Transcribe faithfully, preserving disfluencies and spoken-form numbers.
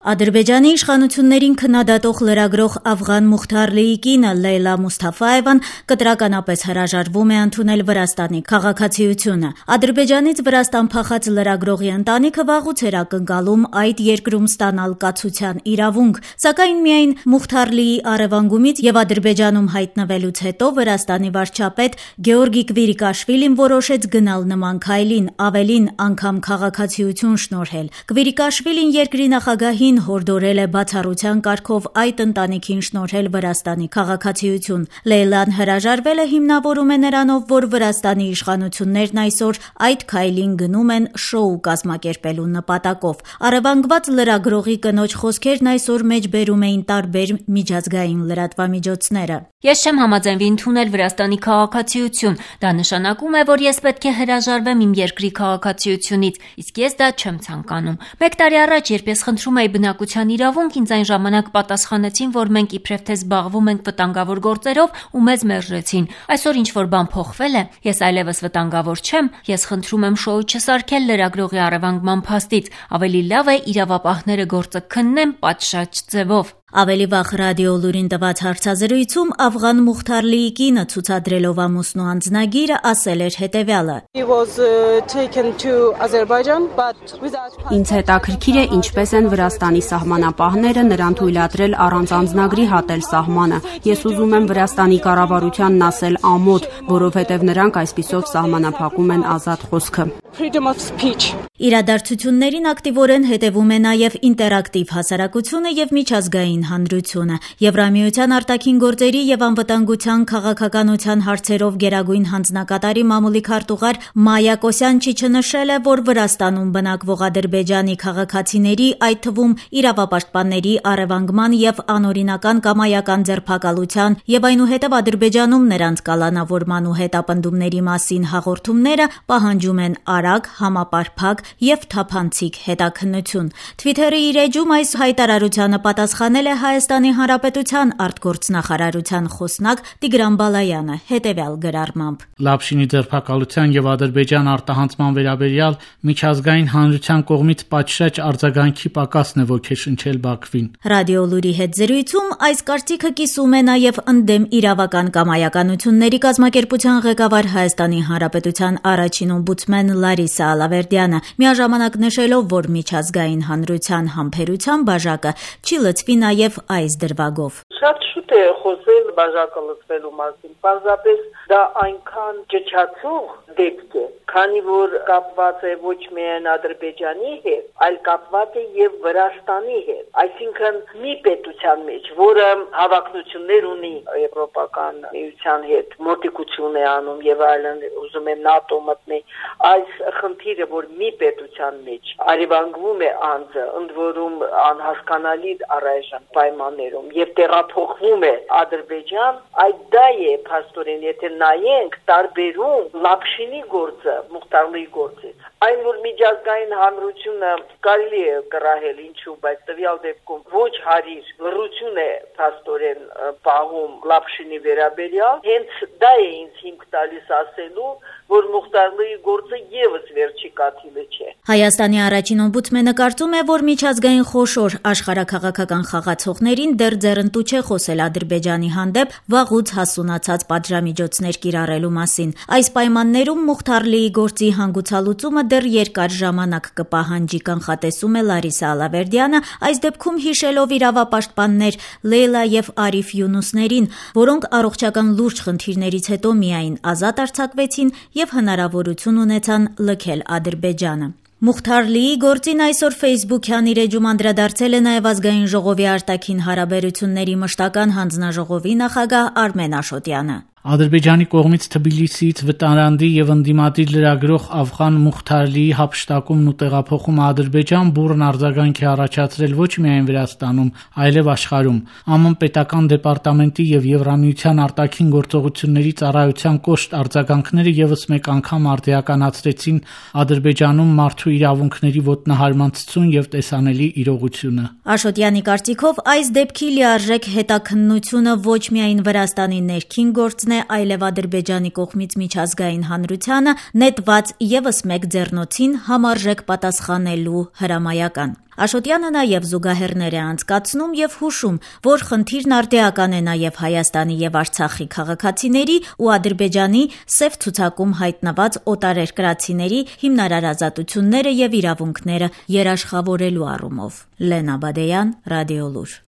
Ադրբեջանի իշխանություններին քննադատող լրագրող Աֆղան Մուխթարլիի կինը Լեյլա Մուսթաֆաևան կտրականապես հրաժարվում է ընդունել Վրաստանի քաղաքացիությունը։ Ադրբեջանից Վրաստան փախած լրագրողի ընտանիքը վաղուց էր ակնկալում այդ երկրում ստանալ կացության իրավունք, սակայն միայն Մուխթարլիի առևանգումից եւ Ադրբեջանում հայտնվելուց հետո Վրաստանի վարչապետ Գեորգի Կվիրիկաշվիլին որոշեց գնալ նման քայլին, ավելին անգամ քաղաքացիություն շնորհել։ Կվիրիկաշվիլին երկրի նախագահին հորդորել է բացառության կարգով այդ ընտանիքին շնորհել Վրաստանի քաղաքացիություն։ Լեյլան հրաժարվելը հիմնավորում է նրանով, որ Վրաստանի իշխանություններն այսօր այդ քայլին գնում են շոու կազմակերպելու նպատակով։ Առևանգված լրագրողի կնոջ խոսքերն այսօր մեջբերում էին տարբեր միջազգային լրատվամիջոցները։ Ես չեմ համաձայնվի ընդունել Վրաստանի քաղաքացիություն, դա նշանակում է, որ ես պետք է հրաժարվեմ իմ երկրի քաղաքացիությունից, իսկ ես դա չեմ ցանկանում։ Մեկ տարի առաջ, երբ ես խնդրում էի բնակության իրավունք, ինձ այն ժամանակ պատասխանեցին, որ մենք իբրև թե զբաղվում ենք վտանգավոր գործերով ու մեզ մերժեցին։ Այսօր ինչ որ բան փոխվել է, ես այլևս վտանգավոր չեմ, ես խնդրում եմ շոու չսարքել լրագրողի առևանգման փաստից, ավելի լավ է իրավապահները գործը քննեն պատշաճ ձևով։ Ավելի վաղ ռադիո լուրին տված հարցազրույցում Աֆղան Մուխթարլիի կինը ցուցադրելով ամուսնու անձնագիրը ասել էր հետևյալը. Ինձ հետաքրքիր է ինչպես են Վրաստանի սահմանապահները նրան թույլատրել առանց անձնագրի հատել սահմանը։ Ես ուզում եմ Վրաստանի կառավարությանն ասել ամոթ, որովհետև նրանք այսպիսով սահմանափակում են ազատ խոսքը։ Իրադարձություններին ակտիվորեն հետևում է նաև ինտերակտիվ հասարակությունը եւ միջազգային հանրությունը։ Եվրամիության արտաքին գործերի եւ անվտանգության քաղաքականության հարցերով գերագույն հանձնակատարի մամուլի քարտուղար Մայա Կոսյանչիչը նշել է, որ Վրաստանում բնակվող Ադրբեջանի քաղաքացիների, այդ թվում իրավապաշտպանների առևանգման եւ անօրինական կամայական ձերբակալության եւ այնուհետեւ Ադրբեջանում նրանց կալանավորման ու հետապնդումների մասին հաղորդումները պահանջում են արագ, համապարփակ եւ թափանցիկ հետաքննություն։ Twitter-ի իր էջում այս հայտարարությանը պատասխանել է Հայաստանի Հանրապետության արտգործնախարարության խոսնակ Տիգրան Բալայանը հետևյալ գրառմամբ. Լապշինի ձերբակալության եւ Ադրբեջան արտահանձման վերաբերյալ միջազգային հանրության կողմից պատշաճ արձագանքի պակասն է ոգեշնչել Բաքվին։ Ռադիո լուրի հետ զրույցում այս կարծիքը կիսում է նաեւ ընդդեմ իրավական կամայականությունների կազմակերպության ղեկավար Հայաստանի Հանրապետության առաջին օմբուդսմեն Լարիսա Ալավերդյանը, միաժամանակ նշելով, որ միջազգային հանրության համբերության բաժակը չի լցվի նաև այս դրվագով։ Շատ շուտ է խոսել բաժակը լցվելու մասին, պարզապես դա այնքան ճչացող դեպք է, քանի որ կապված է ոչ միայն Ադրբեջանի հետ, այլ կապված է եւ Վրաստանի հետ, այսինքն մի պետության մեջ, որը հավակնություններ ունի եվրոպական միության հետ, մոտիկություն է անում եւ այլն, ուզում է ՆԱՏՕ մտնի, այս խնդիրը, որ մի պետության մեջ արևանգվում է անձը, ընդ որում անհասկանալի առայժմ պայմաններում եւ տեղափոխվում է Ադրբեջան, այդ դա է փաստորեն, եթե նայենք տարբերում Լապշինի գործը Մուխթարլիի գործից, այն որ միջազգային հանրությունը կարելի է կռահել ինչու, բայց տվյալ դեպքում ոչ հարիր լռություն է փաստորեն պահում Լապշինի վերաբերյալ, հենց դա է ինձ հիմք տալիս ասելու, որ Մուխթարլիի գործը եւս վերջի կաթիլը չէ։ Հայաստանի առաջին օմբուդսմենը կարծում է, որ միջազգային խոշոր աշխարհաքաղաքական խաղացողներին դեռ ձեռնտու չէ խոսել Ադրբեջանի հանդեպ վաղուց հասունացած պատժամիջոցներ կիրառելու մասին։ Այս պայմաններում Մուխթարլիի գործի հանգուցալուծումը դեռ երկար ժամանակ կպահանջի, կանխատեսում է Լարիսա Ալավերդյանը, այս դեպքում հիշելով իրավապաշտպաններ Լեյլա եւ Արիֆ Յունուսներին, որոնք առողջական լուրջ խնդիրներից հետո միայն ազատ արձակվեցին եւ հնարավորություն ունեցան լքել Ադրբեջանը։ Մուխթարլիի գործին այսօր Facebook-յան իր էջում անդրադարձել է նաև Ազգային ժողովի արտաքին հարաբերությունների մշտական հանձնաժողովի նախագահ Արմեն Աշոտյանը։ Ադրբեջանի կողմից Թբիլիսիից վտարանդի եւ ընդդիմադիր լրագրող Աֆղան Մուխթարլիի հափշտակումն ու տեղափոխումը Ադրբեջան բուռն արձագանք է առաջացրել ոչ միայն Վրաստանում, այլև աշխարհում։ ԱՄՆ պետական դեպարտամենտի եւ Եվրամիության արտաքին գործողությունների ծառայության կոշտ արձագանքները եւս մեկ անգամ արդիականացրեցին Ադրբեջանում մարդու իրավունքների ոտնահարման ցցուն եւ տեսանելի իրողությունը։ Աշոտյանի կարծիքով այս դեպքի լիարժեք հետաքննությունը ոչ միայն Վրաստանի ներքին գործ միջոցն է այլև Ադրբեջանի կողմից միջազգային հանրությանը նետված ևս մեկ ձեռնոցին համարժեք պատասխանելու հրամայական։ Աշոտյանը նաև զուգահեռներ է անցկացնում եւ հուշում, որ խնդիրն արդիական է նաև Հայաստանի եւ Արցախի քաղաքացիների ու Ադրբեջանի սև ցուցակում հայտնված օտարերկրացիների հիմնարար ազատությունները եւ իրավունքները երաշխավորելու առումով։ Լենա Բադեյան, Ռադիոլուր։